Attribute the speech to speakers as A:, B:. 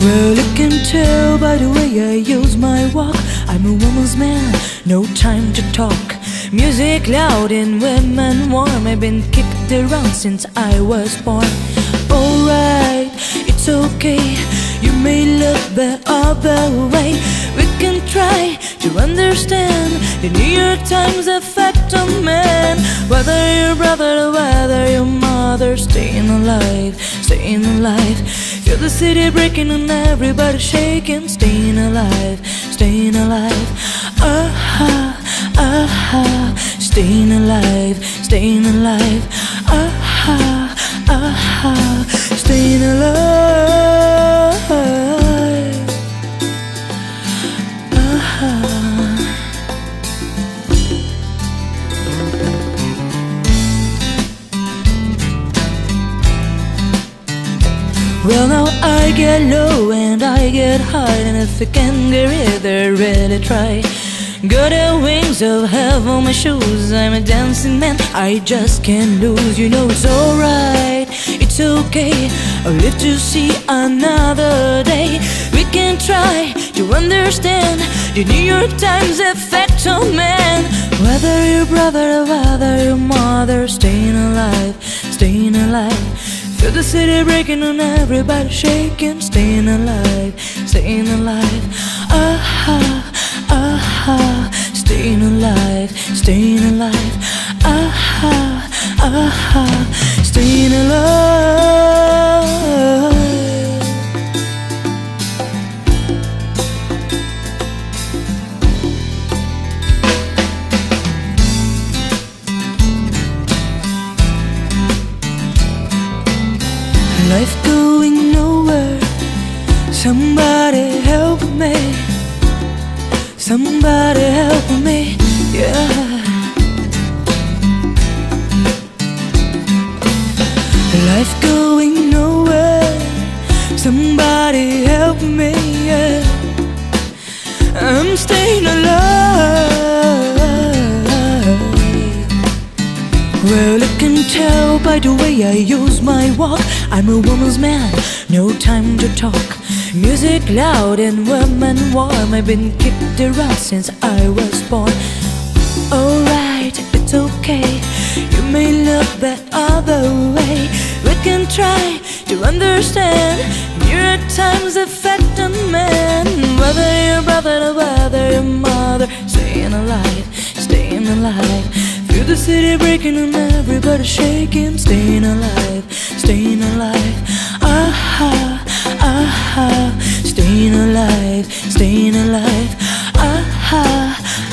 A: Well, you can tell by the way I use my walk, I'm a woman's man, no time to talk. Music loud and women warm, I've been kicked around since I was born. Alright, it's okay, you may look the other way. We can try to understand the New York Times effect on man. Whether your brother or whether your mother, staying alive, staying alive. Feel the city breaking and everybody shaking, staying alive, staying alive. Ah-ha, ah-ha, staying alive, staying alive. Ah-ha, ah-ha, staying alive. Ah-ha. Well, now I get low and I get high, and if I can get it, I really try. Got the wings of heaven on my shoes, I'm a dancing man, I just can't lose. You know it's alright, it's okay, I'll live to see another day. We can try to understand the New York Times effect on man. Whether your brother or whether your mother, staying alive, staying alive. Feel the city breaking and everybody shaking, staying alive, staying alive. Ah-ha, ah-ha, staying alive, staying alive. Ah-ha, ah-ha, staying alive. Life going nowhere, somebody help me, somebody help me, yeah. Life going nowhere, somebody help me, yeah. I'm staying alive. Well, you can tell by the way I use my walk, I'm a woman's man, no time to talk. Music loud and women warm, I've been kicked around since I was born. Alright, it's okay, you may look the other way. We can try to understand New York Times effect on man. Whether your brother or whether your mother, staying alive, staying alive. Feel the city breaking and everybody shaking, staying alive, staying alive. Ah-ha, ah-ha, staying alive, staying alive. Ah-ha,